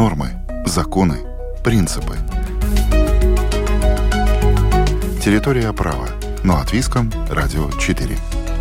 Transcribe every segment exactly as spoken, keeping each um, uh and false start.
нормы, законы, принципы. Территория права. Но от Виском, Радио четыре.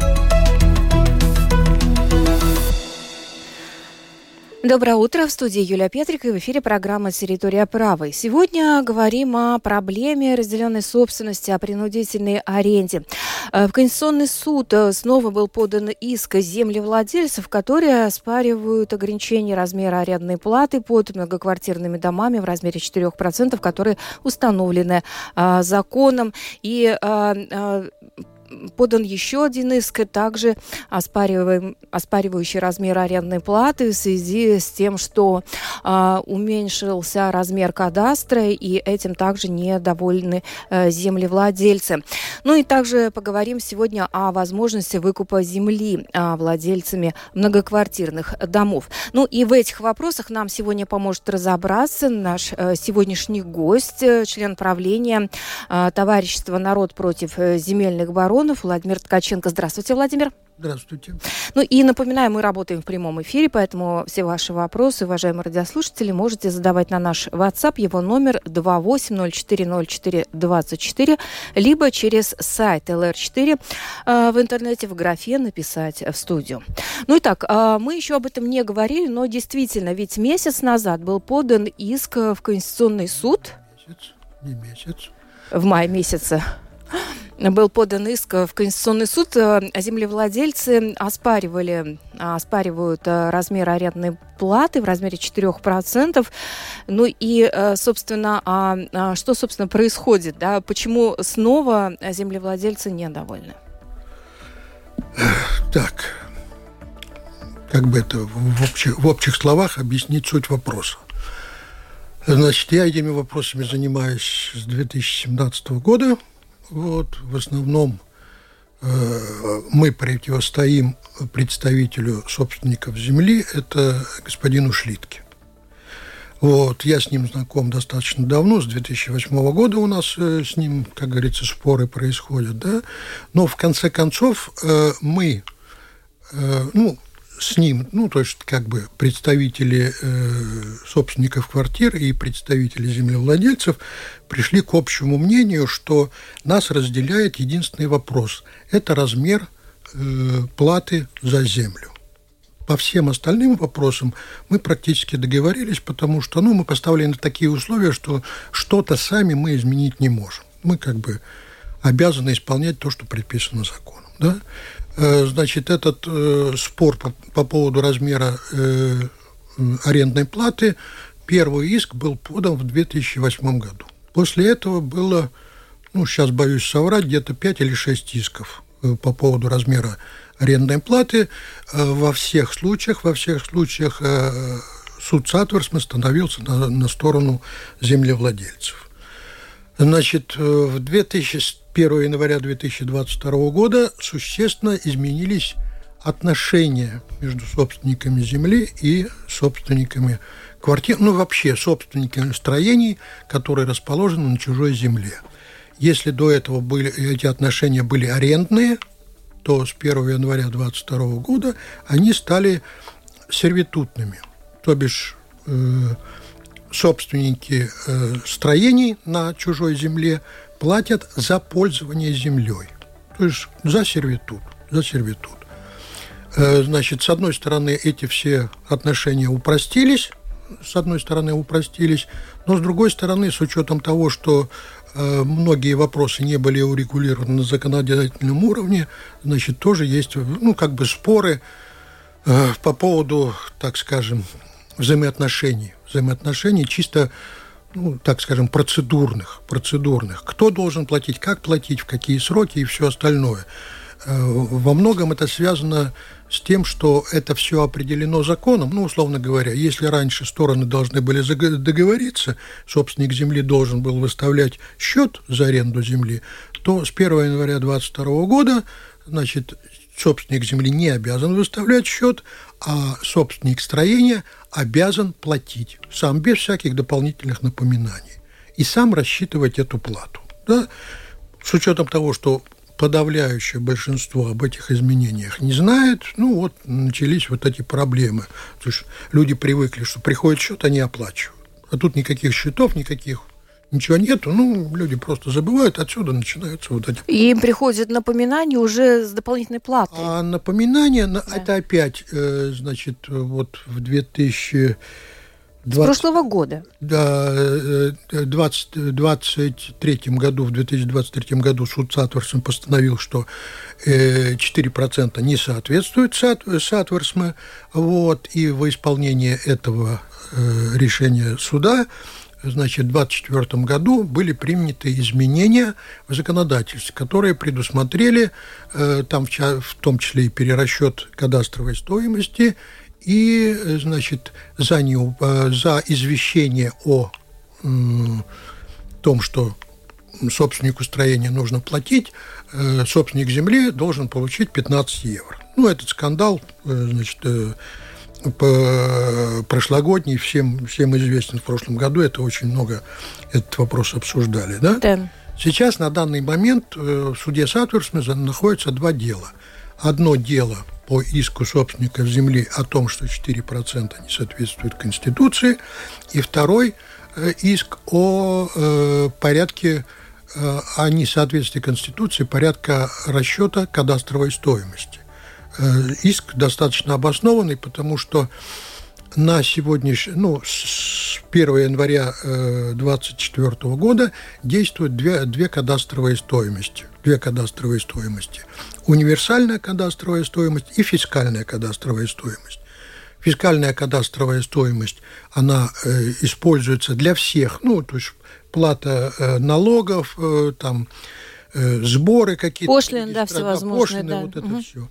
Доброе утро. В студии Юлия Петрик, и в эфире программа «Территория права». Сегодня говорим о проблеме разделенной собственности, о принудительной аренде. В Конституционный суд снова был подан иск землевладельцев, которые оспаривают ограничение размера арендной платы под многоквартирными домами в размере четыре процента, которые установлены а, законом. И а, а, подан еще один иск, также оспаривающий размер арендной платы в связи с тем, что э, уменьшился размер кадастра, и этим также недовольны э, землевладельцы. Ну и также поговорим сегодня о возможности выкупа земли э, владельцами многоквартирных домов. Ну и в этих вопросах нам сегодня поможет разобраться наш э, сегодняшний гость, э, член правления э, товарищества «Народ против земельных баронов» Владимир Ткаченко. Здравствуйте, Владимир. Здравствуйте. Ну и напоминаю, мы работаем в прямом эфире, поэтому все ваши вопросы, уважаемые радиослушатели, можете задавать на наш WhatsApp, его номер два восемь ноль четыре ноль четыре двадцать четыре, либо через сайт эл эр четыре э, в интернете в графе «Написать в студию». Ну и так, э, мы еще об этом не говорили, но действительно, ведь месяц назад был подан иск в Конституционный суд. Месяц, не месяц. В мае месяце. Был подан иск в Конституционный суд. Землевладельцы оспаривали, оспаривают размер арендной платы в размере четыре процента. Ну и, собственно, а что, собственно, происходит? Да? Почему снова землевладельцы недовольны? Так, как бы это в общих, в общих словах объяснить суть вопроса. Значит, я этими вопросами занимаюсь с две тысячи семнадцатого года. Вот, в основном э, мы противостоим представителю собственников земли, это господину Шлитке. Вот, я с ним знаком достаточно давно, с две тысячи восьмого года у нас э, с ним, как говорится, споры происходят, да, но в конце концов э, мы, э, ну, с ним, ну, то есть, как бы, представители э, собственников квартир и представители землевладельцев пришли к общему мнению, что нас разделяет единственный вопрос – это размер э, платы за землю. По всем остальным вопросам мы практически договорились, потому что, ну, мы поставили на такие условия, что что-то сами мы изменить не можем. Мы, как бы, обязаны исполнять то, что предписано законом, да? Значит, этот э, спор по, по поводу размера э, арендной платы, первый иск был подан в две тысячи восьмом году. После этого было, ну, сейчас боюсь соврать, где-то пять или шесть исков э, по поводу размера арендной платы. Э, во всех случаях, во всех случаях э, суд Сатверсма становился на, на сторону землевладельцев. Значит, в две тысячи первого января две тысячи двадцать второго года существенно изменились отношения между собственниками земли и собственниками квартир, ну, вообще собственниками строений, которые расположены на чужой земле. Если до этого были, эти отношения были арендные, то с первого января две тысячи двадцать второго года они стали сервитутными, то бишь э, собственники э, строений на чужой земле платят за пользование землей, то есть за сервитут, за сервитут. Э, значит, с одной стороны, эти все отношения упростились, с одной стороны упростились, но с другой стороны, с учетом того, что э, многие вопросы не были урегулированы на законодательном уровне, значит, тоже есть, ну, как бы споры э, по поводу, так скажем, взаимоотношений, взаимоотношений чисто, ну, так скажем, процедурных, процедурных. Кто должен платить, как платить, в какие сроки и все остальное. Во многом это связано с тем, что это все определено законом. Ну, условно говоря, если раньше стороны должны были договориться, собственник земли должен был выставлять счет за аренду земли, то с первого января две тысячи двадцать второго года, значит, собственник земли не обязан выставлять счет, а собственник строения обязан платить сам, без всяких дополнительных напоминаний, и сам рассчитывать эту плату. Да? С учетом того, что подавляющее большинство об этих изменениях не знает. Ну, вот начались вот эти проблемы. То есть люди привыкли, что приходит счет, они оплачивают. А тут никаких счетов, никаких, ничего нету. Ну, люди просто забывают, отсюда начинаются вот эти... И им приходит напоминание уже с дополнительной платой. А напоминание, да. Это опять, значит, вот в две тысячи двадцатом... С прошлого года. Да, в двадцать третьем году, в две тысячи двадцать третьем году суд Сатверсме постановил, что четыре процента не соответствует Сатверсме, вот, и во исполнение этого решения суда, значит, в двадцать четвёртом году были приняты изменения в законодательстве, которые предусмотрели, там, в том числе и перерасчет кадастровой стоимости, и, значит, за, не, за извещение о м, том, что собственнику строения нужно платить, собственник земли должен получить пятнадцать евро. Ну, этот скандал, значит, прошлогодний, всем, всем известен в прошлом году, это очень много, этот вопрос обсуждали, да? Да. Сейчас, на данный момент, в суде Сатверсме находятся два дела. Одно дело по иску собственников земли о том, что четыре процента не соответствует Конституции, и второй иск о э, порядке, э, о несоответствии Конституции порядка расчета кадастровой стоимости. Иск достаточно обоснованный, потому что на сегодняшний, ну, с первого января две тысячи двадцать четвёртого года действуют две, две кадастровые стоимости. Две кадастровые стоимости. Универсальная кадастровая стоимость и фискальная кадастровая стоимость. Фискальная кадастровая стоимость, она э, используется для всех, ну, то есть плата э, налогов, э, там, э, сборы какие-то. Пошлины, да, всевозможные, пошлины, да. вот это угу. все.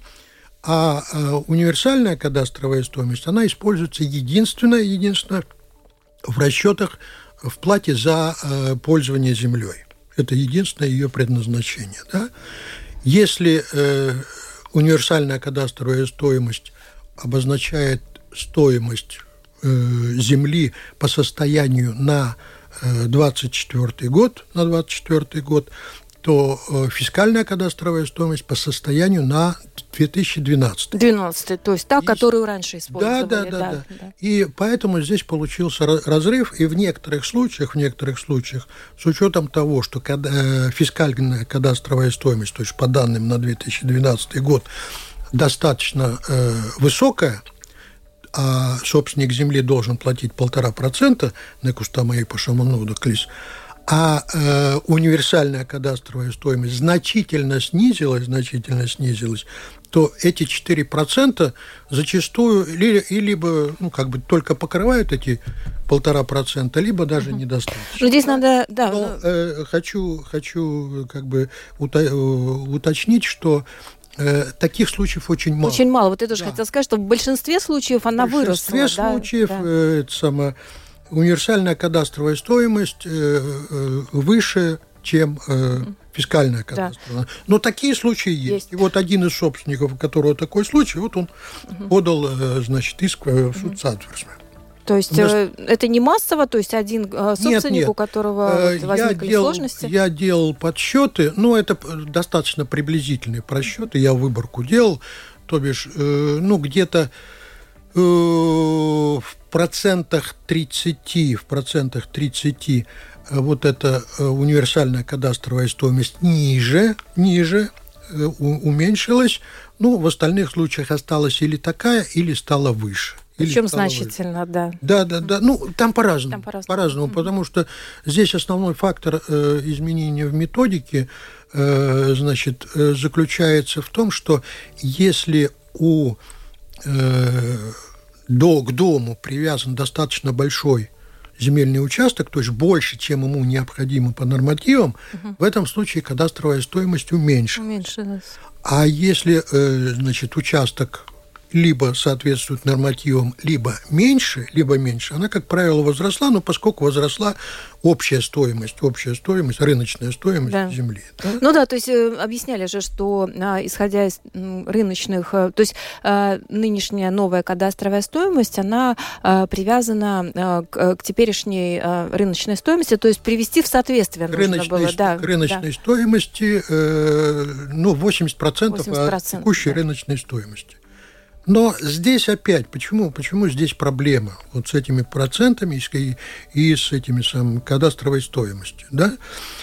А э, универсальная кадастровая стоимость, она используется единственно, единственно в расчетах в плате за э, пользование землей. Это единственное ее предназначение. Да? Если э, универсальная кадастровая стоимость обозначает стоимость э, земли по состоянию на э, двадцать четвёртый год, на двадцать четвёртый год, то э, фискальная кадастровая стоимость по состоянию на две тысячи двенадцатый. двенадцатый, то есть та, и... которую раньше использовали. Да, да, да, да, да. да. И поэтому здесь получился разрыв, и в некоторых случаях, в некоторых случаях, с учетом того, что када... фискальная кадастровая стоимость, то есть по данным на две тысячи двенадцатый год, достаточно э, высокая, а собственник земли должен платить полтора процента на кустамаи по шаману клис, а э, универсальная кадастровая стоимость значительно снизилась, значительно снизилась, то эти четыре процента зачастую ли, и либо, ну, как бы только покрывают эти полтора процента, либо даже uh-huh. недостаточно. Ну, здесь надо, да. Но э, хочу, хочу как бы ута- уточнить, что э, таких случаев очень мало. Очень мало. Вот это же да. хотела сказать, что в большинстве случаев она выросла. В большинстве да, случаев да. э, это самое, универсальная кадастровая стоимость э, э, выше, чем э, фискальная кадастровая. Да. Но такие случаи есть. есть. И вот один из собственников, у которого такой случай, вот он угу. подал, э, значит, иск в суд угу. Сатверсме. То есть нас... это не массово, то есть один собственник, нет, нет. у которого вот возникли я сложности? Делал, я делал подсчеты, но это достаточно приблизительные просчеты, я выборку делал, то бишь, э, ну, где-то э, в процентах тридцати, в процентах тридцати вот эта универсальная кадастровая стоимость ниже, ниже э, уменьшилась, ну, в остальных случаях осталась или такая, или стала выше. Причем значительно, да. Да, да, да. Ну, там по-разному. Там по-разному, по-разному mm-hmm. потому что здесь основной фактор э, изменения в методике, э, значит, э, заключается в том, что если у э, до, к дому привязан достаточно большой земельный участок, то есть больше, чем ему необходимо по нормативам, uh-huh. в этом случае кадастровая стоимость уменьшилась. Уменьшилась. А если, э, значит, участок либо соответствует нормативам, либо меньше, либо меньше, она, как правило, возросла, но поскольку возросла общая стоимость, общая стоимость, рыночная стоимость да. земли. Да? Ну да, то есть объясняли же, что исходя из рыночных, то есть нынешняя новая кадастровая стоимость, она привязана к, к теперешней рыночной стоимости, то есть привести в соответствие нужно рыночной, было. Да, к рыночной да. стоимости, ну, восемьдесят процентов, восемьдесят процентов от текущей да. рыночной стоимости. Но здесь опять, почему, почему здесь проблема вот с этими процентами и, и с этими самыми кадастровой стоимостью, да?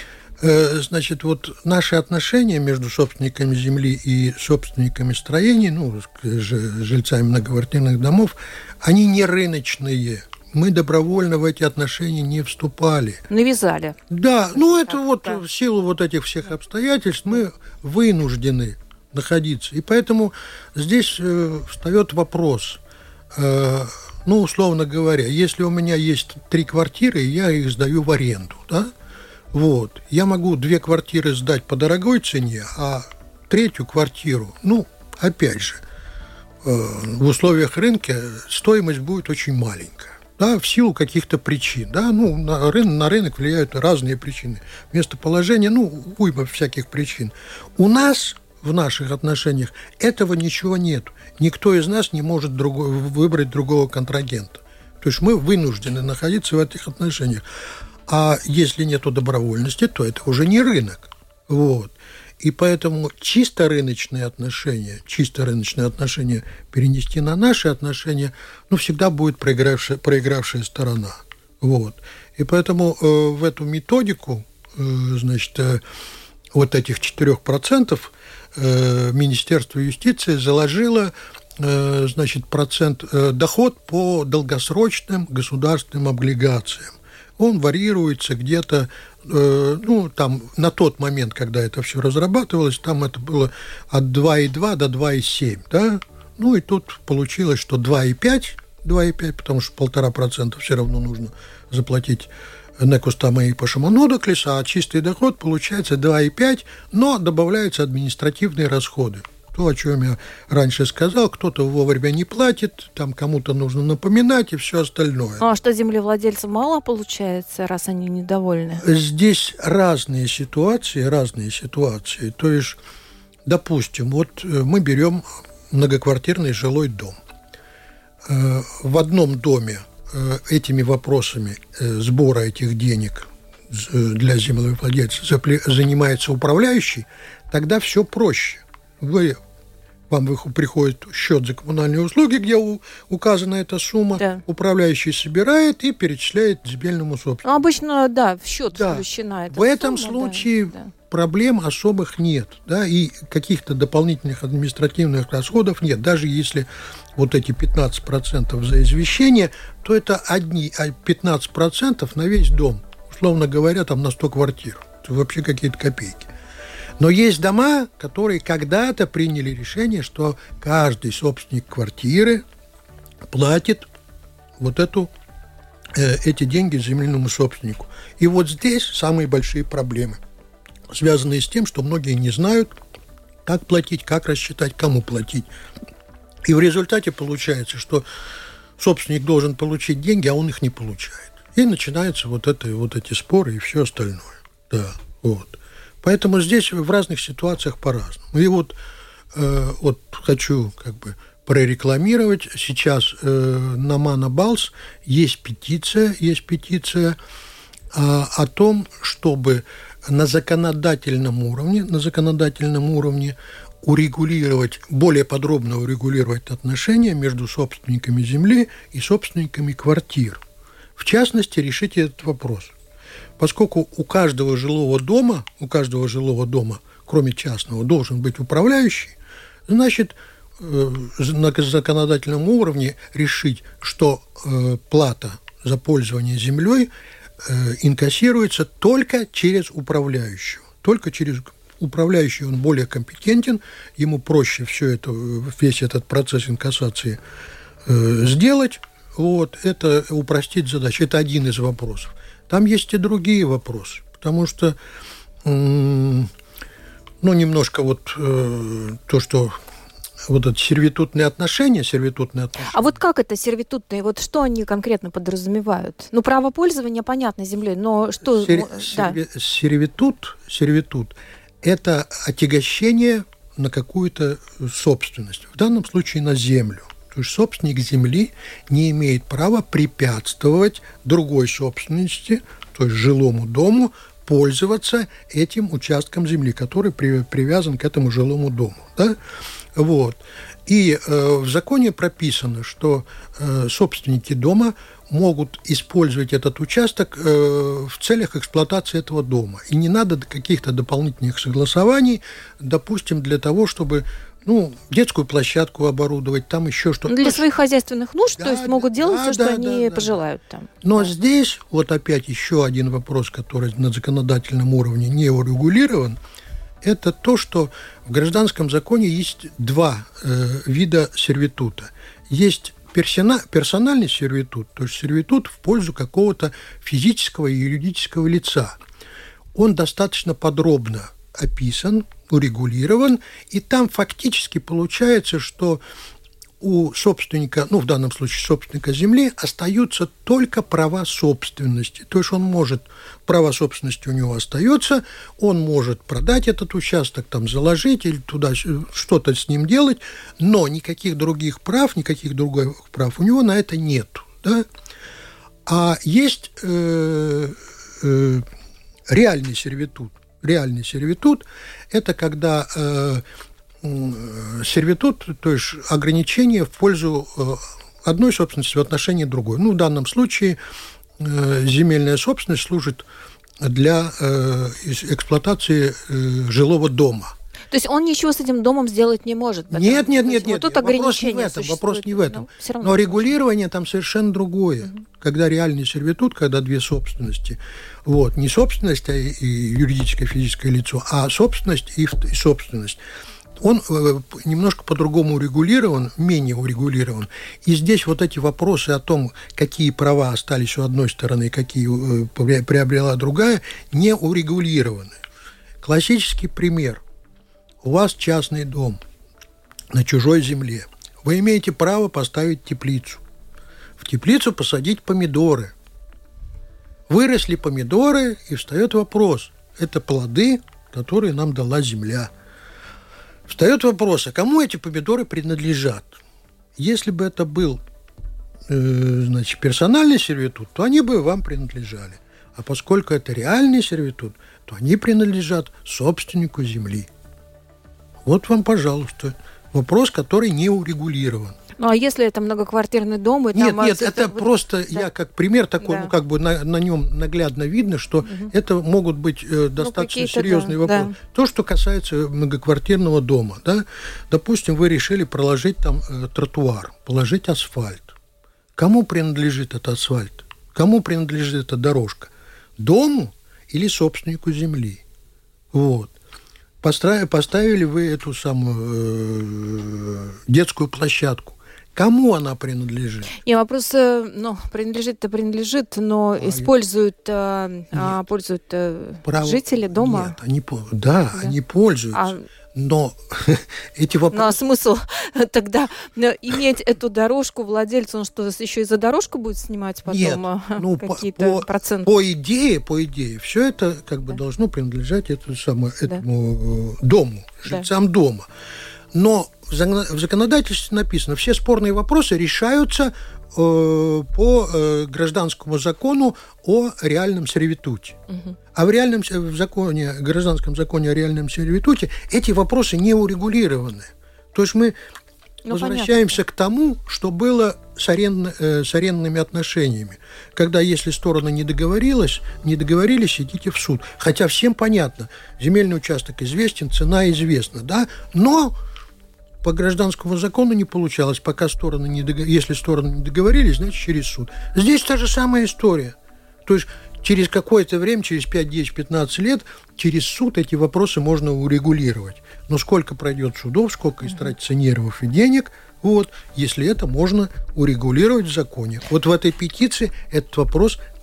Э, значит, вот наши отношения между собственниками земли и собственниками строений, ну, жильцами многоквартирных домов, они не рыночные. Мы добровольно в эти отношения не вступали. Навязали. Да, ну это вот да. в силу вот этих всех обстоятельств мы вынуждены находиться. И поэтому здесь э, встает вопрос, э, ну, условно говоря, если у меня есть три квартиры, я их сдаю в аренду, да, вот, я могу две квартиры сдать по дорогой цене, а третью квартиру, ну, опять же, э, в условиях рынка стоимость будет очень маленькая, да, в силу каких-то причин, да, ну, на рынок, на рынок влияют разные причины, местоположение, ну, уйма всяких причин. У нас в наших отношениях этого ничего нет. Никто из нас не может другой, выбрать другого контрагента. То есть мы вынуждены находиться в этих отношениях. А если нету добровольности, то это уже не рынок. Вот. И поэтому чисто рыночные отношения, чисто рыночные отношения перенести на наши отношения, ну, всегда будет проигравшая, проигравшая сторона. Вот. И поэтому э, в эту методику, э, значит, э, вот этих четырех процентов Министерство юстиции заложило, значит, процент, доход по долгосрочным государственным облигациям. Он варьируется где-то, ну, там, на тот момент, когда это все разрабатывалось, там это было от два и два до два и семь, да? Ну, и тут получилось, что два и пять, два и пять, потому что полтора процента все равно нужно заплатить некустама и пашамонодоклиса, а чистый доход получается два и пять, но добавляются административные расходы. То, о чем я раньше сказал, кто-то вовремя не платит, там кому-то нужно напоминать и все остальное. Ну, а что, землевладельцам мало получается, раз они недовольны? Здесь разные ситуации, разные ситуации. То есть, допустим, вот мы берем многоквартирный жилой дом. В одном доме этими вопросами сбора этих денег для землевладельца занимается управляющий, тогда все проще. Вы, вам приходит счет за коммунальные услуги, где указана эта сумма, да. Управляющий собирает и перечисляет земельному собственнику. Ну, обычно, да, в счет да. включена эта В этом сумма, случае да, да. проблем особых нет, да, и каких-то дополнительных административных расходов нет. Даже если вот эти пятнадцать процентов за извещение, то это одни пятнадцать процентов на весь дом, условно говоря, там на сто квартир. Это вообще какие-то копейки. Но есть дома, которые когда-то приняли решение, что каждый собственник квартиры платит вот эту, э, эти деньги земельному собственнику. И вот здесь самые большие проблемы, связанные с тем, что многие не знают, как платить, как рассчитать, кому платить. И в результате получается, что собственник должен получить деньги, а он их не получает. И начинаются вот, это, вот эти споры и все остальное. Да, вот. Поэтому здесь в разных ситуациях по-разному. И вот, э, вот хочу как бы прорекламировать. Сейчас э, на Манабалс есть петиция, есть петиция э, о том, чтобы на законодательном уровне, на законодательном уровне урегулировать, более подробно урегулировать отношения между собственниками земли и собственниками квартир. В частности, решить этот вопрос. Поскольку у каждого жилого дома, у каждого жилого дома, кроме частного, должен быть управляющий, значит, на законодательном уровне решить, что плата за пользование землей инкассируется только через управляющего, только через управляющий, он более компетентен, ему проще все это, весь этот процесс инкассации э, сделать, вот, это упростит задачу, это один из вопросов. Там есть и другие вопросы, потому что, э, ну, немножко вот э, то, что вот это сервитутные отношения, сервитутные отношения. А вот как это сервитутные? Вот что они конкретно подразумевают? Ну, право пользования, понятно, землей, но что... Сер, да. сервитут, сервитут – это отягощение на какую-то собственность, в данном случае на землю. То есть собственник земли не имеет права препятствовать другой собственности, то есть жилому дому, пользоваться этим участком земли, который при, привязан к этому жилому дому. Да? Вот. И э, в законе прописано, что э, собственники дома могут использовать этот участок э, в целях эксплуатации этого дома. И не надо каких-то дополнительных согласований, допустим, для того, чтобы ну, детскую площадку оборудовать, там еще что-то. Для своих хозяйственных нужд, да, то есть могут делать да, все, да, что да, они да, пожелают да. там. Но да. здесь вот опять еще один вопрос, который на законодательном уровне не урегулирован, это то, что в гражданском законе есть два э, вида сервитута. Есть персона, персональный сервитут, то есть сервитут в пользу какого-то физического и юридического лица. Он достаточно подробно описан, урегулирован, и там фактически получается, что у собственника, ну, в данном случае собственника земли, остаются только права собственности. То есть он может, право собственности у него остается, он может продать этот участок, там, заложить или туда что-то с ним делать, но никаких других прав, никаких других прав у него на это нет. Да? А есть э, э, реальный сервитут. Реальный сервитут – это когда э, сервитут, то есть ограничение в пользу э, одной собственности в отношении другой. Ну, в данном случае э, земельная собственность служит для э, эксплуатации э, жилого дома. То есть он ничего с этим домом сделать не может? Потому, нет, нет, нет, нет. Вот тут вопрос не в этом. Вопрос не в этом. Но, но регулирование там совершенно другое. Угу. Когда реальный сервитут, когда две собственности. Вот. Не собственность, а и юридическое, физическое лицо, а собственность и, и собственность. Он э, немножко по-другому урегулирован, менее урегулирован. И здесь вот эти вопросы о том, какие права остались у одной стороны, какие э, приобрела другая, не урегулированы. Классический пример. У вас частный дом на чужой земле. Вы имеете право поставить теплицу. В теплицу посадить помидоры. Выросли помидоры, и встает вопрос. Это плоды, которые нам дала земля. Встает вопрос, а кому эти помидоры принадлежат? Если бы это был э, значит, персональный сервитут, то они бы вам принадлежали. А поскольку это реальный сервитут, то они принадлежат собственнику земли. Вот вам, пожалуйста, вопрос, который не урегулирован. Ну, а если это многоквартирный дом? И нет, там нет, это, это вот... просто, да. Я как пример такой, да. ну, как бы на, на нем наглядно видно, что угу. это могут быть э, достаточно ну, серьезные да, вопросы. Да. То, что касается многоквартирного дома, да, допустим, вы решили проложить там э, тротуар, положить асфальт. Кому принадлежит этот асфальт? Кому принадлежит эта дорожка? Дому или собственнику земли? Вот. Поставили вы эту самую э, детскую площадку. Кому она принадлежит? Не, вопрос, ну, принадлежит-то принадлежит, но а используют, а, пользуют Право... жители дома? Нет, они, да, да, они пользуются. А... Но эти вопросы... Ну, а смысл тогда иметь эту дорожку владельцу, он что, еще и за дорожку будет снимать потом Нет, ну, какие-то по, проценты? По идее, по идее, все это как бы да. должно принадлежать этому, самому, этому да. дому, жильцам да. дома. Но в законодательстве написано, все спорные вопросы решаются э, по э, гражданскому закону о реальном сервитуте. Угу. А в реальном в законе, гражданском законе о реальном сервитуте эти вопросы не урегулированы. То есть мы ну, возвращаемся понятно. К тому, что было с, арен, э, с арендными отношениями. Когда, если стороны не договорились, не договорились, идите в суд. Хотя всем понятно, земельный участок известен, цена известна, да, но по гражданскому закону не получалось, пока стороны не договорились. Если стороны не договорились, значит, через суд. Здесь та же самая история. То есть через какое-то время, через пять, десять, пятнадцать лет, через суд эти вопросы можно урегулировать. Но сколько пройдет судов, сколько истратится нервов и денег, вот, если это можно урегулировать в законе. Вот в этой петиции этот вопрос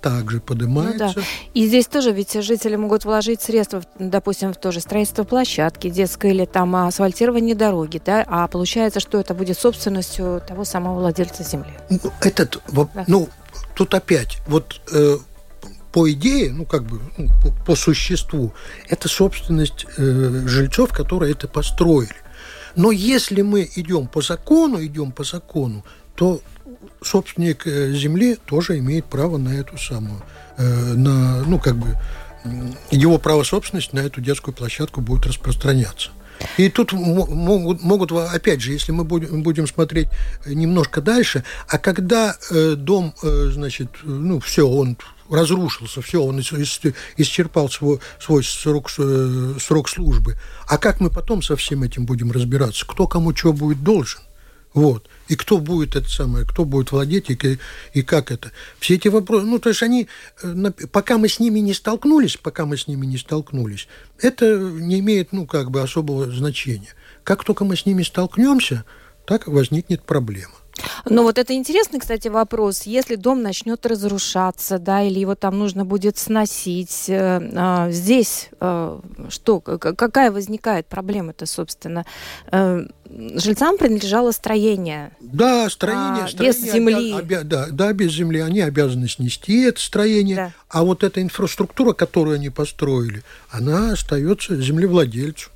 также поднимается. Ну, да. И здесь тоже ведь жители могут вложить средства, допустим, в то же строительство площадки детской или там асфальтирование дороги, да, а получается, что это будет собственностью того самого владельца земли. Этот, да. ну, тут опять, вот э, по идее, ну, как бы, ну, по, по существу, это собственность э, жильцов, которые это построили. Но если мы идем по закону, идем по закону, то собственник земли тоже имеет право на эту самую, э, на, ну, как бы, его право собственности на эту детскую площадку будет распространяться. И тут могут, могут, опять же, если мы будем, будем смотреть немножко дальше, а когда э, дом, э, значит, ну, все, он разрушился, все, он исчерпал свой, свой срок, срок службы, а как мы потом со всем этим будем разбираться? Кто кому что будет должен? Вот. И кто будет это самое, кто будет владеть, и, и как это. Все эти вопросы, ну, то есть они, пока мы с ними не столкнулись, пока мы с ними не столкнулись, это не имеет, ну, как бы особого значения. Как только мы с ними столкнемся, так возникнет проблема. Ну, вот это интересный, кстати, вопрос. Если дом начнет разрушаться, да, или его там нужно будет сносить, э, здесь э, что, какая возникает проблема-то, собственно? Э, жильцам принадлежало строение. Да, строение, а, строение без земли. Обя- обя- да, да, без земли. Они обязаны снести это строение, да. А вот эта инфраструктура, которую они построили, она остается землевладельцу.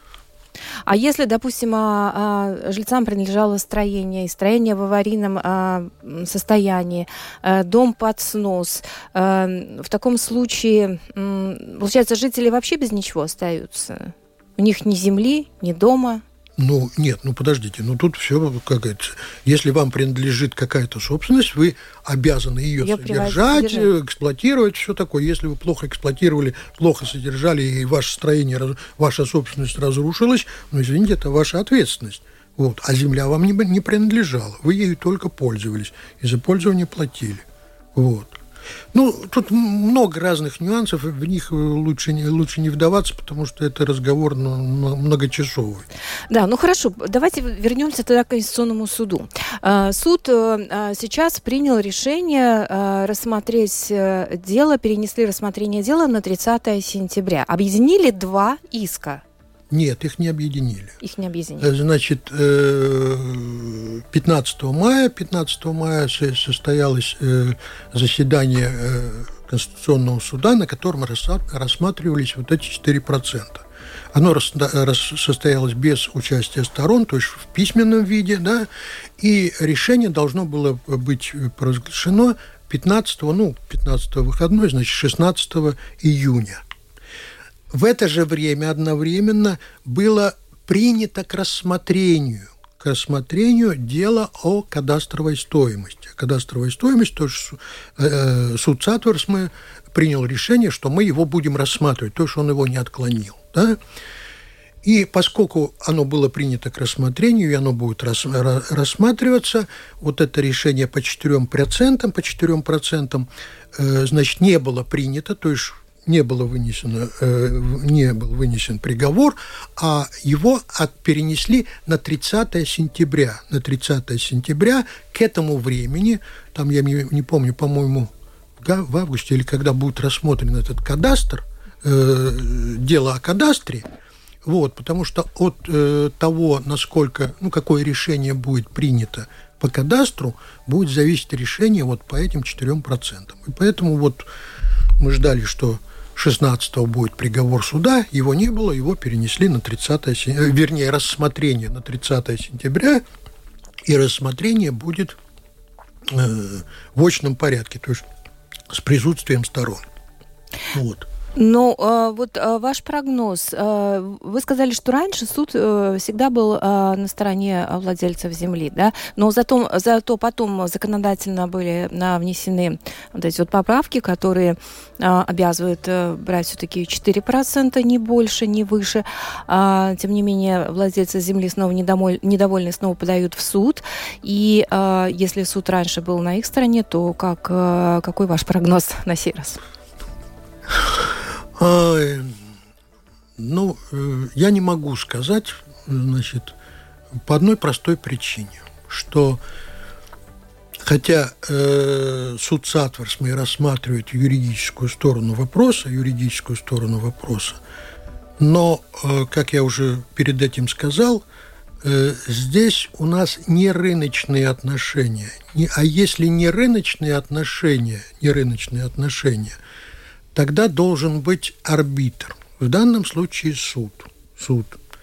А если, допустим, а, а, жильцам принадлежало строение, и строение в аварийном а, состоянии, а, дом под снос, а, в таком случае, м, получается, жители вообще без ничего остаются? У них ни земли, ни дома? Ну, нет, ну подождите, ну тут все, как говорится, если вам принадлежит какая-то собственность, вы обязаны ее, ее содержать, содержать, эксплуатировать, все такое. Если вы плохо эксплуатировали, плохо содержали, и ваше строение, ваша собственность разрушилась, ну, извините, это ваша ответственность. Вот. А земля вам не, не принадлежала, вы ею только пользовались, и за пользование платили. Вот. Ну, тут много разных нюансов, в них лучше не, лучше не вдаваться, потому что это разговор ну, многочасовый. Да, ну хорошо, давайте вернемся тогда к Конституционному суду. Суд сейчас принял решение рассмотреть дело, перенесли рассмотрение дела на тридцатое сентября. Объединили два иска. Нет, их не объединили. Их не объединили. Значит, пятнадцатого мая состоялось заседание Конституционного суда, на котором рассматривались вот эти четыре процента. Оно состоялось без участия сторон, то есть в письменном виде, да, и решение должно было быть провозглашено пятнадцатого, ну, пятнадцатого выходной, значит, шестнадцатого июня. В это же время одновременно было принято к рассмотрению, к рассмотрению дело о кадастровой стоимости. Кадастровая стоимость, то есть э, суд Сатверсмы принял решение, что мы его будем рассматривать, то есть он его не отклонил. Да? И поскольку оно было принято к рассмотрению, и оно будет рас, рассматриваться, вот это решение по четырем процентам, по четырем процентам, э, значит, не было принято, то есть не было вынесено, э, не был вынесен приговор, а его от, перенесли на тридцатое сентября. На тридцатое сентября к этому времени, там я не, не помню, по-моему, в августе или когда будет рассмотрен этот кадастр, э, дело о кадастре, вот, потому что от э, того, насколько, ну, какое решение будет принято по кадастру, будет зависеть решение вот по этим четырем процентам. И поэтому вот мы ждали, что шестнадцатого будет приговор суда, его не было, его перенесли на тридцатое сентября, вернее, рассмотрение на тридцатое сентября, и рассмотрение будет э, в очном порядке, то есть с присутствием сторон. Вот. Ну, вот ваш прогноз. Вы сказали, что раньше суд всегда был на стороне владельцев земли, да? Но зато, зато потом законодательно были внесены вот эти вот поправки, которые обязывают брать все-таки четыре процента, не больше, не выше. Тем не менее, владельцы земли снова недовольны, снова подают в суд. И если суд раньше был на их стороне, то как, какой ваш прогноз на сей раз? Ну, я не могу сказать, значит, по одной простой причине, что Хотя э, суд Сатверсмы рассматривает юридическую сторону вопроса, юридическую сторону вопроса, но, э, как я уже перед этим сказал, э, здесь у нас не рыночные отношения. Не, а если не рыночные отношения, не рыночные отношения, тогда должен быть арбитр. В данном случае суд. суд.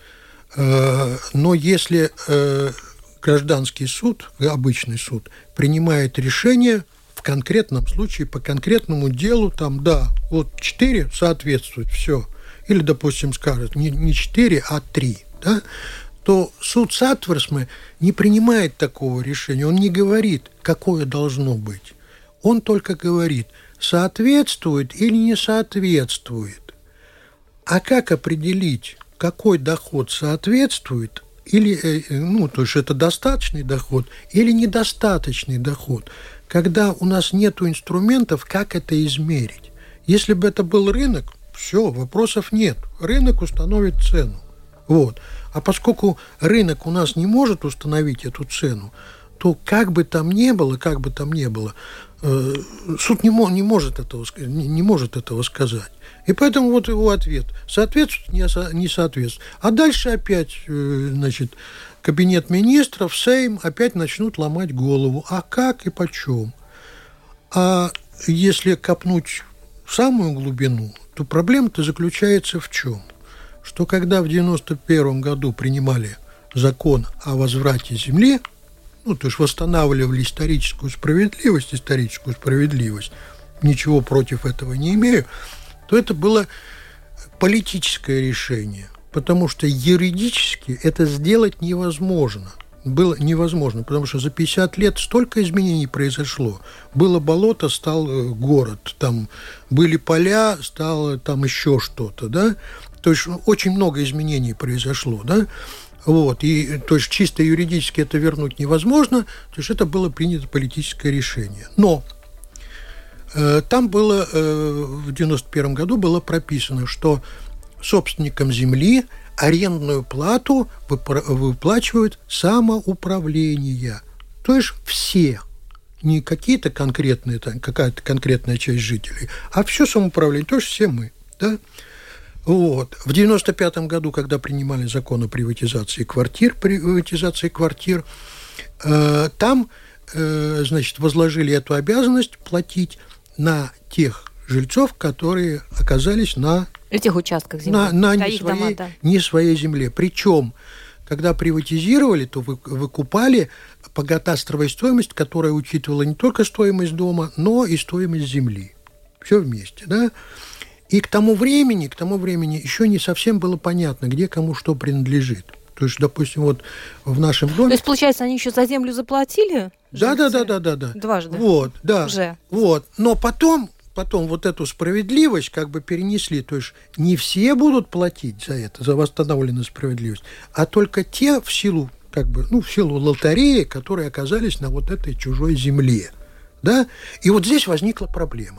Э, но если э, гражданский суд, обычный суд, принимает решение в конкретном случае, по конкретному делу, там, да, вот четыре соответствует, все. Или, допустим, скажет не, не четыре, а три, да, то суд Сатверсмы не принимает такого решения, он не говорит, какое должно быть. Он только говорит, соответствует или не соответствует. А как определить, какой доход соответствует, или, ну, то есть это достаточный доход или недостаточный доход, когда у нас нет инструментов, как это измерить? Если бы это был рынок, все, вопросов нет. Рынок установит цену. Вот. А поскольку рынок у нас не может установить эту цену, то как бы там ни было, как бы там ни было, э, суд не, мо- не, может этого, не, не может этого сказать. И поэтому вот его ответ. Соответствует, не, со- не соответствует. А дальше опять, э, значит, кабинет министров, Сейм опять начнут ломать голову. А как и почем? А если копнуть в самую глубину, то проблема-то заключается в чем? Что когда в девяносто первом году принимали закон о возврате земли, ну, то есть восстанавливали историческую справедливость, историческую справедливость, ничего против этого не имею, то это было политическое решение, потому что юридически это сделать невозможно. Было невозможно, потому что за пятьдесят лет столько изменений произошло. Было болото, стал город, там были поля, стало там еще что-то, да? То есть очень много изменений произошло, да? Вот, и, то есть чисто юридически это вернуть невозможно, то есть это было принято политическое решение. Но э, там было, э, в девяносто первом году было прописано, что собственникам земли арендную плату выплачивают самоуправление. То есть все, не какие-то конкретные, какая-то конкретная часть жителей, а все самоуправление, то есть все мы, да? Вот. В девяносто пятом году, когда принимали закон о приватизации квартир, приватизации квартир, э, там, э, значит, возложили эту обязанность платить на тех жильцов, которые оказались на этих участках земли, на, на да, не, своей, дома, да. не своей земле. Причем, когда приватизировали, то вы, выкупали по кадастровой стоимости, которая учитывала не только стоимость дома, но и стоимость земли. Все вместе, да? И к тому времени, к тому времени еще не совсем было понятно, где кому что принадлежит. То есть, допустим, вот в нашем доме... То есть, получается, они еще за землю заплатили? Да, да, да, да, да, да. Дважды. Вот, да. Уже. Вот. Но потом, потом вот эту справедливость как бы перенесли. То есть не все будут платить за это, за восстановленную справедливость, а только те в силу, как бы, ну, в силу лотереи, которые оказались на вот этой чужой земле. Да? И вот здесь возникла проблема.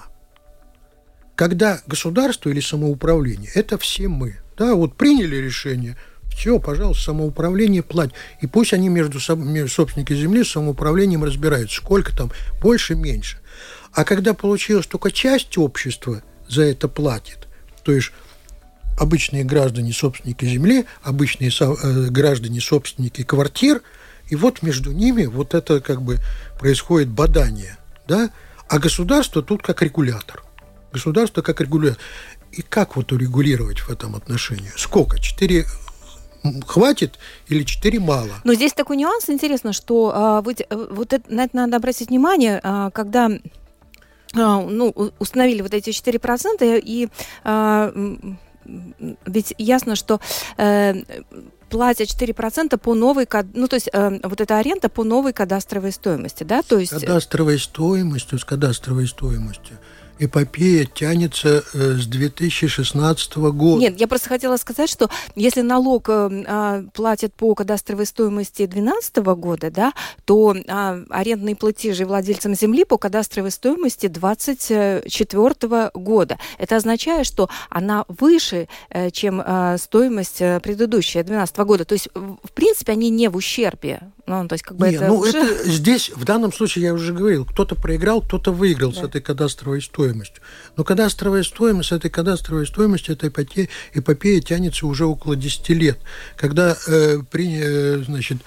Когда государство или самоуправление, это все мы, да, вот приняли решение, все, пожалуйста, самоуправление платит, и пусть они между, между собственники земли с самоуправлением разбираются, сколько там, больше, меньше. А когда получилось, только часть общества за это платит, то есть обычные граждане, собственники земли, обычные со, э, граждане, собственники квартир, и вот между ними вот это как бы происходит бадание, да, а государство тут как регулятор. Государство как регулятор. И как вот урегулировать в этом отношении? Сколько? Четыре хватит или четыре мало? Но здесь такой нюанс, интересно, что а, вот, вот это, на это надо обратить внимание, а, когда а, ну, установили вот эти четыре процента, и а, ведь ясно, что э, платят четыре процента по новой, ну, то есть э, вот эта аренда по новой кадастровой стоимости, да? То есть... С кадастровой стоимостью, с кадастровой стоимостью. эпопея тянется с две тысячи шестнадцатого года. Нет, я просто хотела сказать, что если налог а, платят по кадастровой стоимости две тысячи двенадцатого года, да, то а, арендные платежи владельцам земли по кадастровой стоимости две тысячи двадцать четвёртого года. Это означает, что она выше, чем а, стоимость предыдущая, две тысячи двенадцатого года. То есть, в принципе, они не в ущербе. Ну, то есть, как бы не, это ну, уже... это здесь, в данном случае, я уже говорил, кто-то проиграл, кто-то выиграл да. с этой кадастровой стоимостью. Но кадастровая стоимость, с этой кадастровой стоимостью, эта эпопея, эпопея тянется уже около десяти лет. Когда, э, при, э, значит,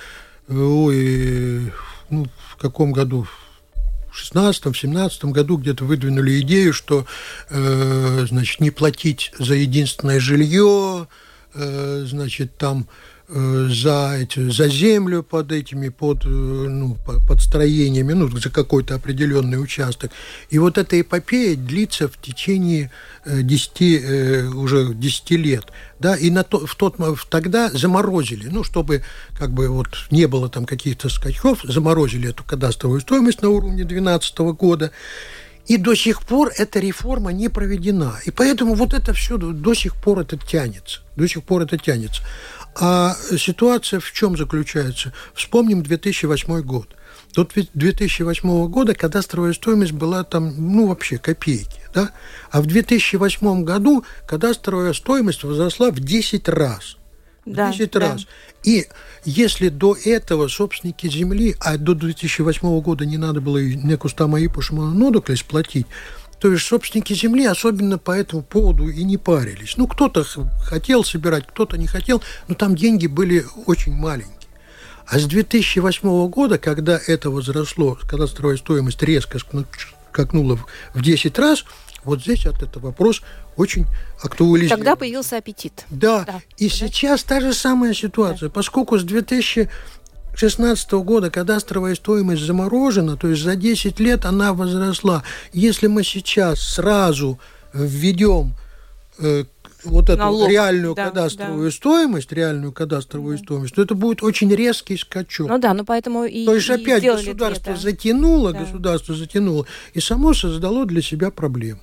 ой, ну, в каком году? В шестнадцатом, в семнадцатом году где-то выдвинули идею, что, э, значит, не платить за единственное жилье, э, значит, там за, эти, за землю под этими, под, ну, под строениями, ну, за какой-то определенный участок. И вот эта эпопея длится в течение десяти, уже десяти лет. Да, и на то, в тот, тогда заморозили, ну, чтобы как бы вот не было там каких-то скачков, заморозили эту кадастровую стоимость на уровне две тысячи двенадцатого года. И до сих пор эта реформа не проведена. И поэтому вот это все до сих пор это тянется. До сих пор это тянется. А ситуация в чем заключается? Вспомним две тысячи восьмой год. До две тысячи восьмого года кадастровая стоимость была там, ну, вообще копейки. Да? А в две тысячи восьмом году кадастровая стоимость возросла в десять раз. В да, десять да. раз. И если до этого собственники земли, а до две тысячи восьмого года не надо было некустама ипушему нодуклес платить, то есть собственники земли особенно по этому поводу и не парились. Ну, кто-то хотел собирать, кто-то не хотел, но там деньги были очень маленькие. А с две тысячи восьмого года, когда это возросло, кадастровая стоимость резко скакнула в десять раз, вот здесь от этого вопрос очень актуализирован. Тогда появился аппетит. Да, да. И да. Сейчас та же самая ситуация, да. Поскольку с две тысячи шестнадцатого года кадастровая стоимость заморожена, то есть за десять лет она возросла. Если мы сейчас сразу введем э, вот эту налог, реальную да, кадастровую да. стоимость, реальную кадастровую да. стоимость, то это будет очень резкий скачок. Ну да, ну поэтому и То есть и опять государство это. затянуло, да. государство затянуло, и само создало для себя проблему.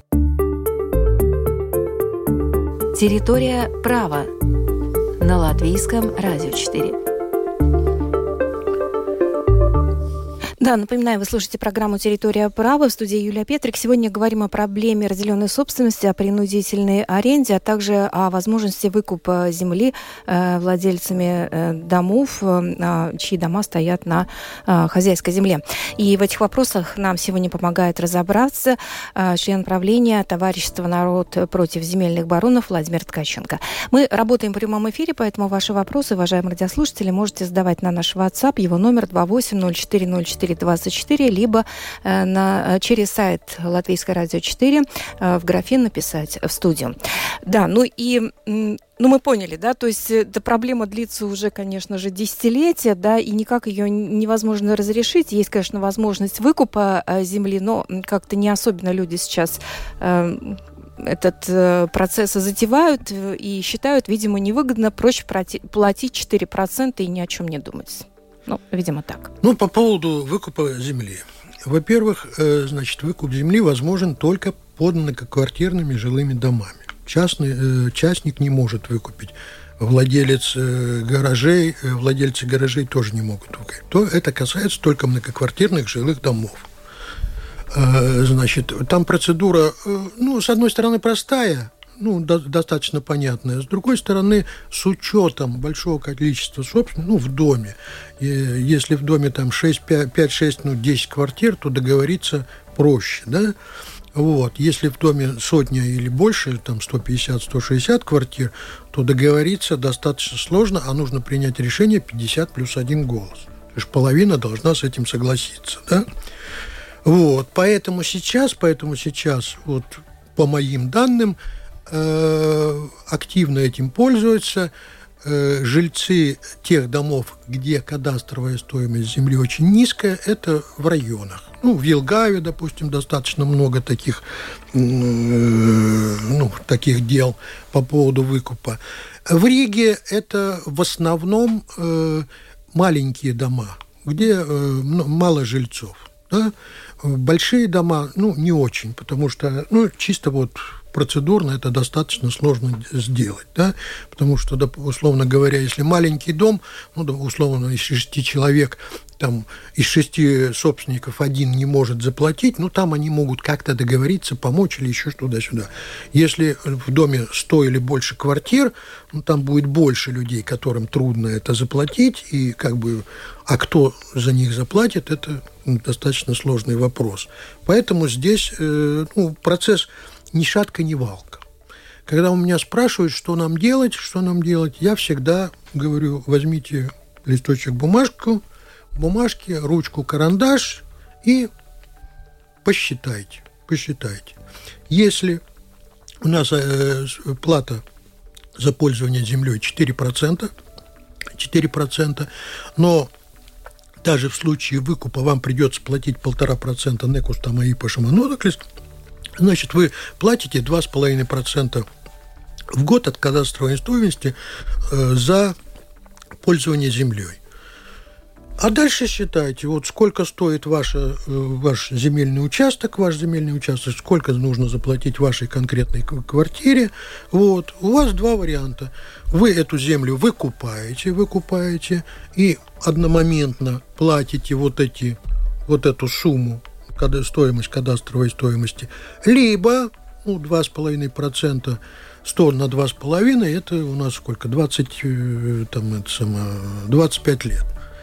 Территория права на Латвийском радио четыре. Да, напоминаю, вы слушаете программу «Территория права». В студии Юлия Петрик. Сегодня говорим о проблеме разделенной собственности, о принудительной аренде, а также о возможности выкупа земли э, владельцами э, домов, э, чьи дома стоят на э, хозяйской земле. И в этих вопросах нам сегодня помогает разобраться э, член правления Товарищества «Народ против земельных баронов» Владимир Ткаченко. Мы работаем в прямом эфире, поэтому ваши вопросы, уважаемые радиослушатели, можете задавать на наш WhatsApp. Его номер два восемь ноль четыре ноль четыре двадцать четыре, либо э, на, через сайт Латвийское радио четыре э, в графе написать в студию. Да, ну и ну, мы поняли, да, то есть эта проблема длится уже, конечно же, десятилетия, да, и никак ее невозможно разрешить. Есть, конечно, возможность выкупа э, земли, но как-то не особенно люди сейчас э, этот э, процесс затевают и считают, видимо, невыгодно, проще платить четыре процента и ни о чем не думать. Ну, видимо, так. Ну, по поводу выкупа земли. Во-первых, э, значит, выкуп земли возможен только под многоквартирными жилыми домами. Частный, э, частник не может выкупить. Владелец э, гаражей, э, владельцы гаражей тоже не могут выкупить. То это касается только многоквартирных жилых домов. Э, значит, там процедура, э, ну, с одной стороны, простая, ну, до, достаточно понятная. С другой стороны, с учетом большого количества собственников, ну, в доме, и если в доме там пять-шесть, ну, десять квартир, то договориться проще, да? Вот. Если в доме сотня или больше, там сто пятьдесят - сто шестьдесят квартир, то договориться достаточно сложно, а нужно принять решение пятьдесят плюс один голос. То есть половина должна с этим согласиться, да? Вот. Поэтому сейчас, поэтому сейчас, вот, по моим данным, активно этим пользуются жильцы тех домов, где кадастровая стоимость земли очень низкая, это в районах. Ну, в Елгаве, допустим, достаточно много таких, ну, таких дел по поводу выкупа. В Риге это в основном маленькие дома, где мало жильцов. Да? Большие дома, ну, не очень, потому что, ну, чисто вот процедурно это достаточно сложно сделать, да, потому что, условно говоря, если маленький дом, ну, условно, из шести человек, там, из шести собственников один не может заплатить, ну, там они могут как-то договориться, помочь или еще туда-сюда. Если в доме сто или больше квартир, ну, там будет больше людей, которым трудно это заплатить, и как бы, а кто за них заплатит, это достаточно сложный вопрос. Поэтому здесь, э, ну, процесс ни шатка, ни валка. Когда у меня спрашивают, что нам делать, что нам делать, я всегда говорю, возьмите листочек бумажку, бумажки, ручку, карандаш и посчитайте, посчитайте. Если у нас э, плата за пользование землей четыре процента, четыре процента, но даже в случае выкупа вам придется платить полтора процента некус там и по шаманодаклис, значит, вы платите два с половиной процента в год от кадастровой стоимости э, за пользование землей. А дальше считайте, вот сколько стоит ваша, ваш земельный участок, ваш земельный участок, сколько нужно заплатить вашей конкретной квартире. Вот. У вас два варианта. Вы эту землю выкупаете, выкупаете и одномоментно платите вот, эти, вот эту сумму, стоимость кадастровой стоимости, либо ну, два с половиной процента сто на два с половиной, это у нас сколько? двадцать, там, это само, двадцать пять лет.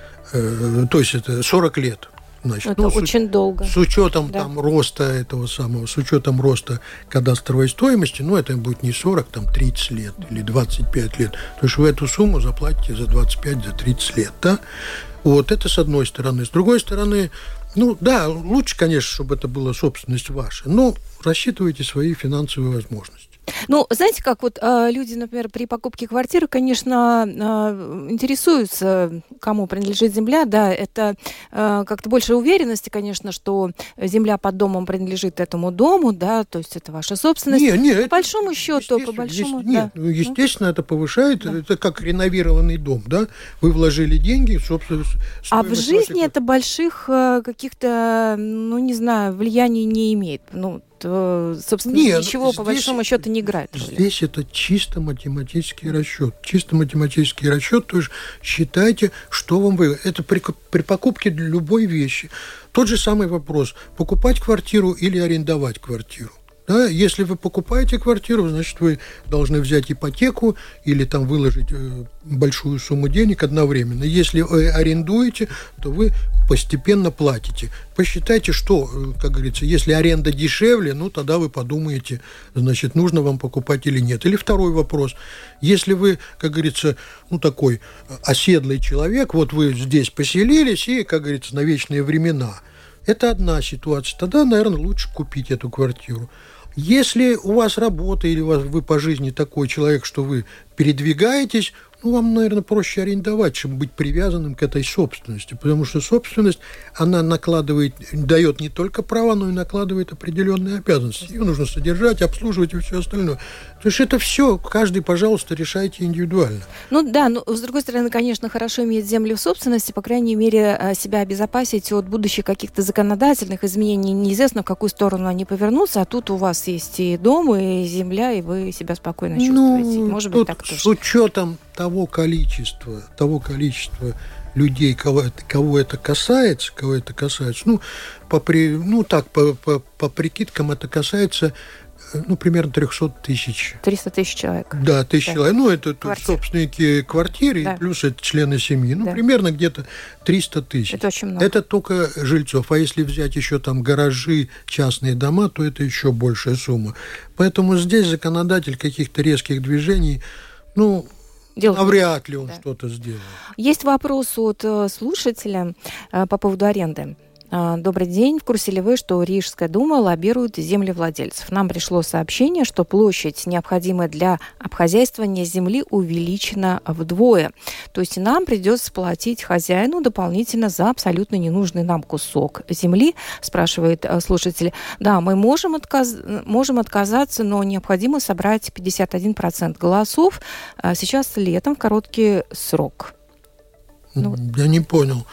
То есть это сорок лет. Значит, это ну, очень с, долго. С учетом да. там, роста этого самого, с учетом роста кадастровой стоимости, ну, это будет не сорок, там, тридцать лет или двадцать пять лет. То есть вы эту сумму заплатите за двадцать пять, за тридцать лет. Да? Вот это с одной стороны. С другой стороны, ну, да, лучше, конечно, чтобы это была собственность ваша, но рассчитывайте свои финансовые возможности. Ну, знаете, как вот э, люди, например, при покупке квартиры, конечно, э, интересуются, кому принадлежит земля, да, это э, как-то больше уверенности, конечно, что земля под домом принадлежит этому дому, да, то есть это ваша собственность. Не, не, по это, большому счету, по большому... Есть, нет, да. естественно, это повышает, да. это как реновированный дом, да, вы вложили деньги, собственно... А в жизни вашей... это больших э, каких-то, ну, не знаю, влияний не имеет, ну, собственно, Нет, ничего здесь, по большому счету не играет. Здесь это чисто математический расчет. Чисто математический расчет, то есть считайте, что вам выгодно. Это при, при покупке любой вещи. Тот же самый вопрос, покупать квартиру или арендовать квартиру. Да, если вы покупаете квартиру, значит, вы должны взять ипотеку или там выложить большую сумму денег одновременно. Если вы арендуете, то вы постепенно платите. Посчитайте, что, как говорится, если аренда дешевле, ну, тогда вы подумаете, значит, нужно вам покупать или нет. Или второй вопрос. Если вы, как говорится, ну, такой оседлый человек, вот вы здесь поселились и, как говорится, на вечные времена, это одна ситуация. Тогда, наверное, лучше купить эту квартиру. Если у вас работа или у вас, вы по жизни такой человек, что вы передвигаетесь, ну, вам, наверное, проще арендовать, чем быть привязанным к этой собственности, потому что собственность, она накладывает, дает не только права, но и накладывает определенные обязанности. Ее нужно содержать, обслуживать и все остальное. То есть это все, каждый, пожалуйста, решайте индивидуально. Ну да, но с другой стороны, конечно, хорошо иметь землю в собственности, по крайней мере, себя обезопасить от будущих каких-то законодательных изменений. Неизвестно, в какую сторону они повернутся, а тут у вас есть и дом, и земля, и вы себя спокойно чувствуете. Ну, может быть, так тоже. С учетом того количества, того количества людей, кого, кого это касается, кого это касается, ну, по, ну так, по, по, по прикидкам это касается, ну, примерно триста тысяч. триста тысяч человек. Да, тысяч да. человек. Ну, это Квартир. собственники квартиры, да. плюс это члены семьи. Ну, да. примерно где-то триста тысяч. Это очень много. Это только жильцов. А если взять еще там гаражи, частные дома, то это еще большая сумма. Поэтому здесь законодатель каких-то резких движений, ну... Делать. А вряд ли он да. что-то сделает. Есть вопрос от слушателя по поводу аренды. Добрый день. В курсе ли вы, что Рижская дума лоббирует землевладельцев? Нам пришло сообщение, что площадь, необходимая для обхозяйствования земли, увеличена вдвое. То есть нам придется платить хозяину дополнительно за абсолютно ненужный нам кусок земли, спрашивает слушатель. Да, мы можем, отказ... можем отказаться, но необходимо собрать пятьдесят один процент голосов. Сейчас летом в короткий срок. Ну, Я не понял.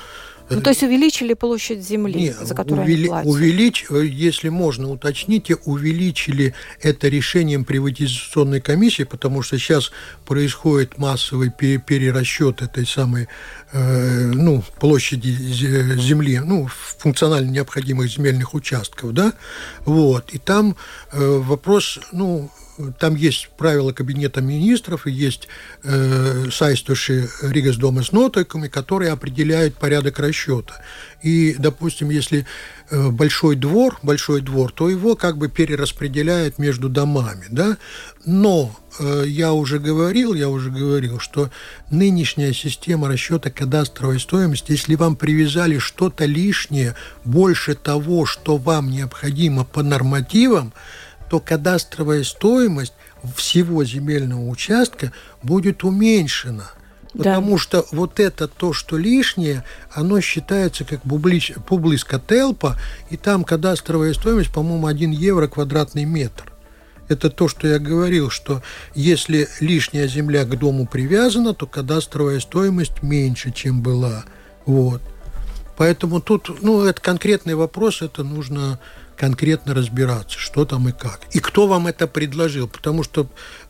Ну, то есть увеличили площадь земли, Нет, за которую увели, они платят? Увелич, если можно, уточните, увеличили это решением приватизационной комиссии, потому что сейчас происходит массовый перерасчет этой самой э, ну, площади земли, ну, функционально необходимых земельных участков, да, вот, и там э, вопрос, ну, там есть правила Кабинета министров и есть э, сайстуши Риgas доmas noteikumi, которые определяют порядок расчета. И, допустим, если э, большой двор, большой двор, то его как бы перераспределяют между домами, да. Но э, я уже говорил, я уже говорил, что нынешняя система расчета кадастровой стоимости, если вам привязали что-то лишнее больше того, что вам необходимо по нормативам, то кадастровая стоимость всего земельного участка будет уменьшена. Да. Потому что вот это то, что лишнее, оно считается как публиска телпа, и там кадастровая стоимость, по-моему, один евро квадратный метр. Это то, что я говорил, что если лишняя земля к дому привязана, то кадастровая стоимость меньше, чем была. Вот. Поэтому тут, ну, это конкретный вопрос, это нужно конкретно разбираться, что там и как. И кто вам это предложил, потому что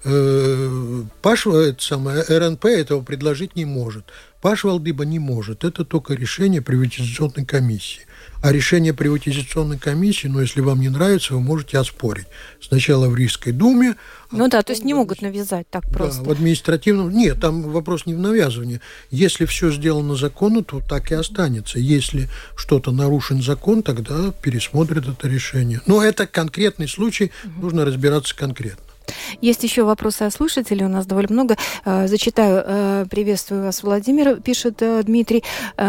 э, Паш, это самое, эр эн пэ этого предложить не может. Паш Валдыба не может. Это только решение приватизационной комиссии. А решение приватизационной комиссии, ну, если вам не нравится, вы можете оспорить. Сначала в Рижской думе. Ну а да, то есть не могут навязать так просто. Да, в административном... Нет, там вопрос не в навязывании. Если все сделано законно, то так и останется. Если что-то нарушен закон, тогда пересмотрят это решение. Но это конкретный случай, угу. Нужно разбираться конкретно. Есть еще вопросы от слушателей, у нас довольно много. Зачитаю. Приветствую вас, Владимир, пишет Дмитрий.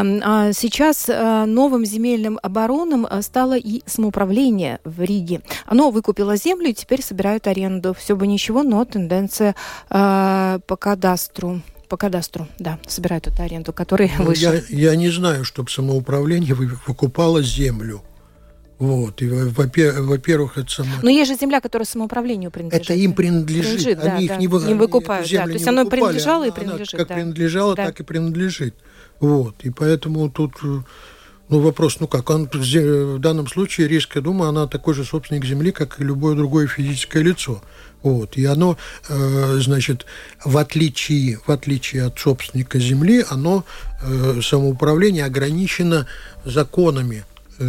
Сейчас новым земельным обороном стало и самоуправление в Риге. Оно выкупило землю и теперь собирают аренду. Все бы ничего, но тенденция по кадастру. По кадастру, да, собирают эту аренду, которая ну, выше. Я, я не знаю, чтобы самоуправление выкупало землю. Вот, и, во-первых, это само... Но есть же земля, которая самоуправлению принадлежит. Это им принадлежит. принадлежит они да, их да. не, вы... не выкупают. Да. То есть оно выкупали, принадлежало она, и принадлежит. Она как да. принадлежало, да. так и принадлежит. Вот, и поэтому тут ну, вопрос, ну как, он, в данном случае Рижская дума, она такой же собственник земли, как и любое другое физическое лицо. Вот, и оно, э, значит, в отличие, в отличие от собственника земли, оно, э, самоуправление ограничено законами.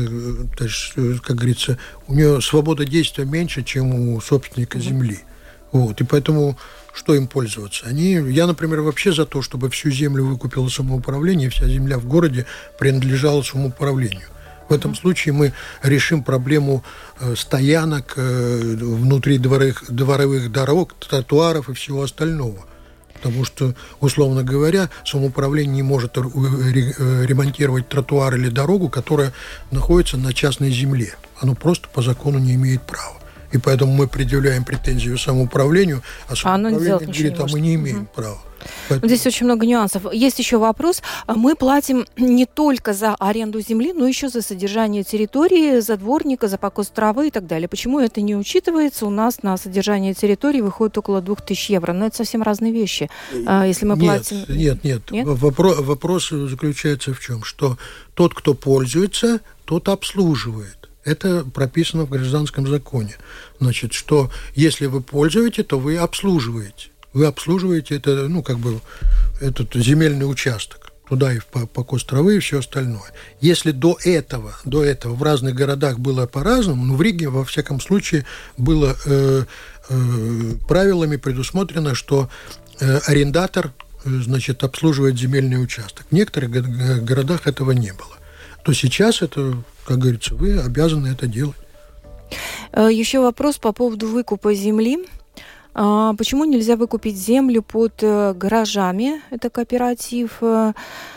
То есть, как говорится, у нее свобода действия меньше, чем у собственника земли. Вот. И поэтому что им пользоваться? Они, я, например, вообще за то, чтобы всю землю выкупило самоуправление, и вся земля в городе принадлежала самоуправлению. В этом случае мы решим проблему стоянок внутри дворовых, дворовых дорог, тротуаров и всего остального. Потому что, условно говоря, самоуправление не может ремонтировать тротуар или дорогу, которая находится на частной земле. Оно просто по закону не имеет права. И поэтому мы предъявляем претензию самоуправлению, а самоуправление говорит, а мы не имеем угу. права. Поэтому... Здесь очень много нюансов. Есть еще вопрос. Мы платим не только за аренду земли, но еще за содержание территории, за дворника, за покос травы и так далее. Почему это не учитывается? У нас на содержание территории выходит около двух тысяч евро. Но это совсем разные вещи. Если мы нет, платим... Нет, нет. нет? Вопрос, вопрос заключается в чем? Что тот, кто пользуется, тот обслуживает. Это прописано в гражданском законе. Значит, что если вы пользуете, то вы обслуживаете. Вы обслуживаете это, ну, как бы, этот земельный участок. Туда и покос травы, и все остальное. Если до этого, до этого в разных городах было по-разному, ну, в Риге, во всяком случае, было э, э, правилами предусмотрено, что э, арендатор, э, значит, обслуживает земельный участок. В некоторых городах этого не было. То сейчас это, как говорится, вы обязаны это делать. Еще вопрос по поводу выкупа земли. А почему нельзя выкупить землю под гаражами? Это кооператив. А,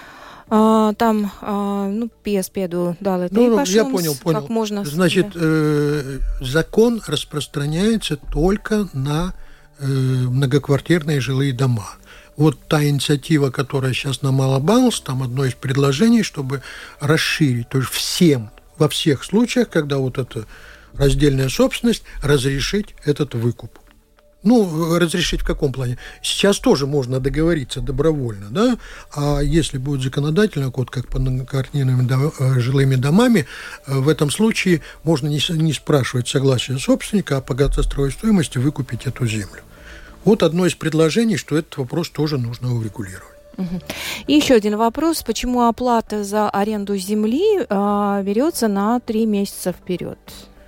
там, а, ну, пиеспеду дал это. Ну, я понял, понял. Как можно... Значит, э, закон распространяется только на э, многоквартирные жилые дома. Вот та инициатива, которая сейчас на Малабалс, там одно из предложений, чтобы расширить, то есть всем, во всех случаях, когда вот эта раздельная собственность, разрешить этот выкуп. Ну, разрешить в каком плане? Сейчас тоже можно договориться добровольно, да? А если будет законодательный код, как по многоквартирными дом, жилыми домами, в этом случае можно не, не спрашивать согласия собственника, а по кадастровой стоимости выкупить эту землю. Вот одно из предложений, что этот вопрос тоже нужно урегулировать. Угу. И еще один вопрос. Почему оплата за аренду земли а, берется на три месяца вперед?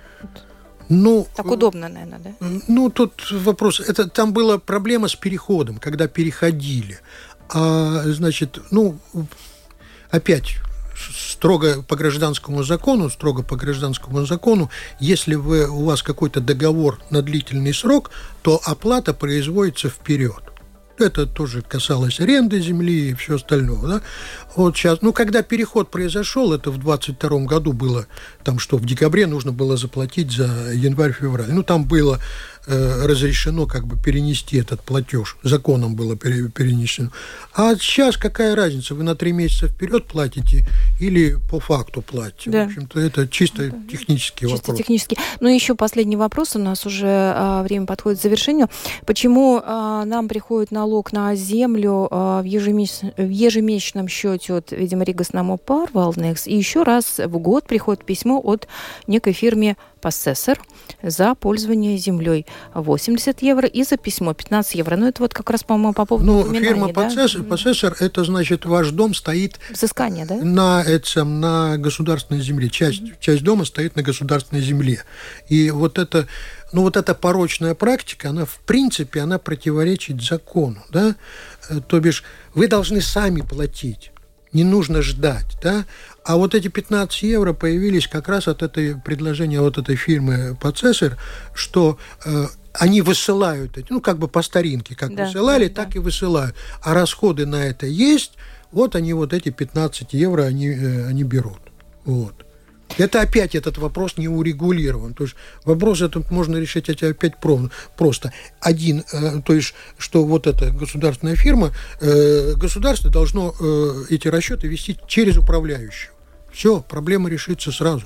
Ну, так удобно, наверное, да? Ну, тут вопрос. Это, там была проблема с переходом, когда переходили. А, значит, ну, опять, строго по гражданскому закону, строго по гражданскому закону, если вы, у вас какой-то договор на длительный срок, то оплата производится вперед. Это тоже касалось аренды земли и все остальное. Да? Вот сейчас, ну, когда переход произошел, это в двадцать втором году было, там что, в декабре нужно было заплатить за январь-февраль. Ну, там было э, разрешено как бы перенести этот платеж, законом было пере, перенесено. А сейчас какая разница, вы на три месяца вперед платите или по факту платите? Да. В общем-то, это чисто да. технический чисто вопрос. Технический. Ну, еще последний вопрос, у нас уже а, время подходит к завершению. Почему а, нам приходит налог на землю а, в, ежемесяч... в ежемесячном счете от, видимо, Ригас-Намопар, Валнекс, и еще раз в год приходит письмо от некой фирме Посессор за пользование землей восемьдесят евро и за письмо пятнадцать евро. Ну, это вот как раз, по-моему, по поводу ну, упоминания, фирма да? Посессор, Посессор, это значит, ваш дом стоит взыскание, да? на, это, на государственной земле. Часть, mm-hmm. часть дома стоит на государственной земле. И вот это, ну, вот эта порочная практика, она, в принципе, она противоречит закону, да? То бишь, вы должны сами платить. Не нужно ждать, да? А вот эти пятнадцать евро появились как раз от этой предложения вот этой фирмы Посессор, что э, они высылают эти, ну, как бы по старинке, как да, высылали, да, так да. и высылают. А расходы на это есть, вот они вот эти пятнадцать евро они, э, они берут. Вот. Это опять этот вопрос не урегулирован. То есть вопрос этот можно решить опять просто. Один, то есть, что вот эта государственная фирма, государство должно эти расчеты вести через управляющего. Все, проблема решится сразу.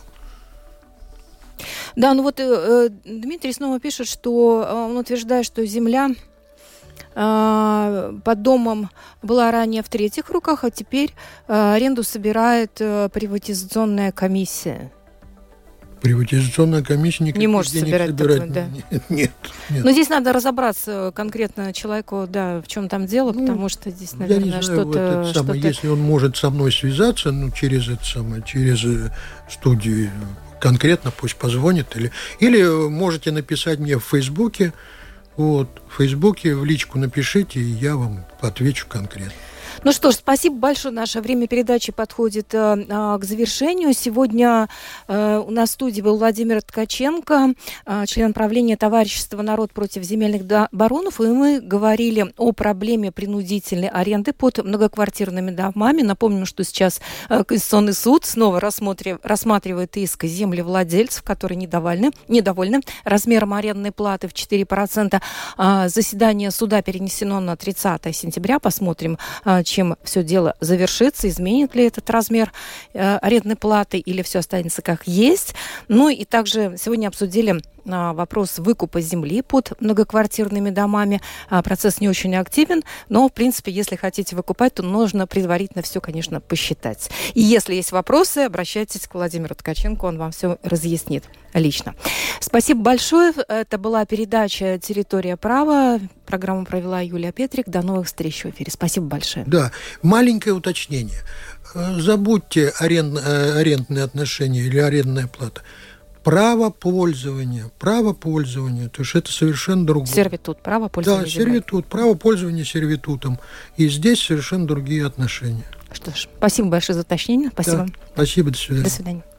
Да, ну вот э, Дмитрий снова пишет, что он утверждает, что земля под домом была ранее в третьих руках, а теперь аренду собирает приватизационная комиссия. Приватизационная комиссия никаких не может денег собирать, собирать. Такое, да. Нет, нет, нет. Но здесь надо разобраться конкретно человеку, да, в чем там дело, ну, потому что здесь, наверное, я не знаю, что-то, вот самое, что-то... Если он может со мной связаться, ну, через это самое, через студию конкретно, пусть позвонит, или, или можете написать мне в Фейсбуке. Вот, в Фейсбуке в личку напишите, и я вам отвечу конкретно. Ну что ж, спасибо большое. Наше время передачи подходит э, к завершению. Сегодня э, у нас в студии был Владимир Ткаченко, э, член правления товарищества «Народ против земельных баронов», и мы говорили о проблеме принудительной аренды под многоквартирными домами. Напомним, что сейчас э, Конституционный суд снова рассмотрив, рассматривает иск землевладельцев, которые недовольны, недовольны размером арендной платы в четыре процента. Э, заседание суда перенесено на тридцатое сентября. Посмотрим, э, чем все дело завершится, изменит ли этот размер э, арендной платы или все останется как есть. Ну и также сегодня обсудили э, вопрос выкупа земли под многоквартирными домами. Э, процесс не очень активен, но, в принципе, если хотите выкупать, то нужно предварительно все, конечно, посчитать. И если есть вопросы, обращайтесь к Владимиру Ткаченко, он вам все разъяснит лично. Спасибо большое. Это была передача «Территория права». Программу провела Юлия Петрик. До новых встреч в эфире. Спасибо большое. Да, маленькое уточнение. Забудьте аренд, арендные отношения или арендная плата. Право пользования. Право пользования. То есть это совершенно другое. Сервитут. Право пользования. Да, сервитут. Право пользования сервитутом. И здесь совершенно другие отношения. Что ж, спасибо большое за уточнение. Спасибо. Да, спасибо. До свидания. До свидания.